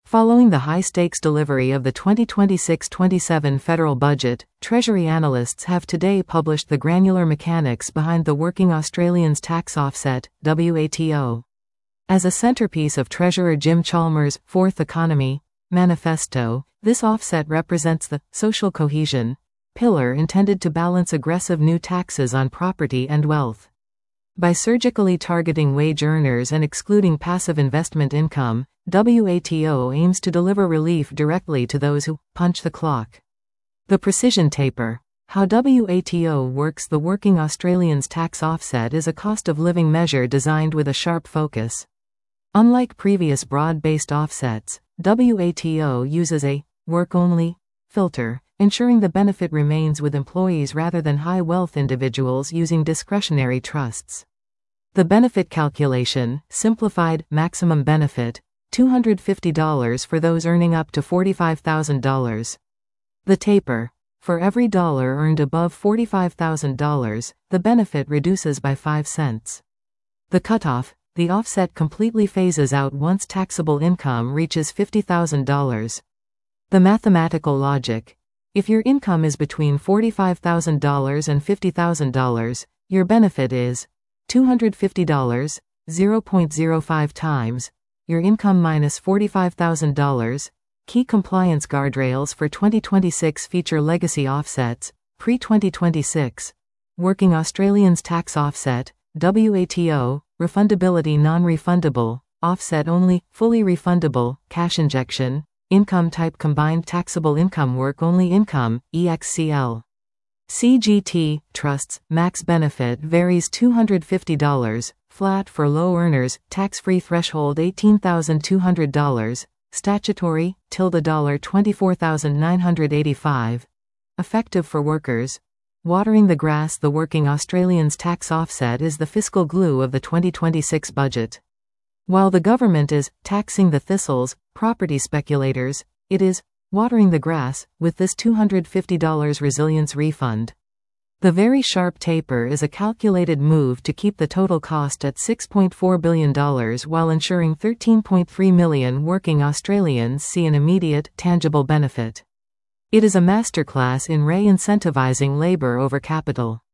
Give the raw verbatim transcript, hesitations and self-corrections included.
Following the high-stakes delivery of the twenty twenty-six twenty-seven federal budget, Treasury analysts have today published the granular mechanics behind the Working Australians Tax Offset, W A T O. As a centerpiece of Treasurer Jim Chalmers' Fourth Economy Manifesto, this offset represents the social cohesion pillar intended to balance aggressive new taxes on property and wealth. By surgically targeting wage earners and excluding passive investment income, W A T O aims to deliver relief directly to those who punch the clock. The Precision Taper. How W A T O works. The Working Australians Tax Offset is a cost of living measure designed with a sharp focus. Unlike previous broad-based offsets, W A T O uses a work-only filter, ensuring the benefit remains with employees rather than high-wealth individuals using discretionary trusts. The benefit calculation, simplified, maximum benefit, two hundred fifty dollars for those earning up to forty-five thousand dollars. The taper. For every dollar earned above forty-five thousand dollars, the benefit reduces by five cents. The cutoff. The offset completely phases out once taxable income reaches fifty thousand dollars. The mathematical logic. If your income is between forty-five thousand dollars and fifty thousand dollars, your benefit is two hundred fifty dollars, zero point zero five times your income minus forty-five thousand dollars. Key compliance guardrails for twenty twenty-six feature legacy offsets, pre twenty twenty-six, Working Australians Tax Offset, W A T O, refundability non-refundable, offset only, fully refundable, cash injection, income type combined taxable income work only income, E X C L. C G T, trusts, max benefit varies two hundred fifty dollars, flat for low earners, tax-free threshold eighteen thousand two hundred dollars, statutory, tilde dollar twenty-four thousand nine hundred eighty-five, effective for workers. Watering the grass. The Working Australians Tax Offset is the fiscal glue of the twenty twenty-six budget. While the government is taxing the thistles, property speculators, it is watering the grass with this two hundred fifty dollars resilience refund. The very sharp taper is a calculated move to keep the total cost at six point four billion dollars while ensuring thirteen point three million working Australians see an immediate, tangible benefit. It is a masterclass in re-incentivizing labor over capital.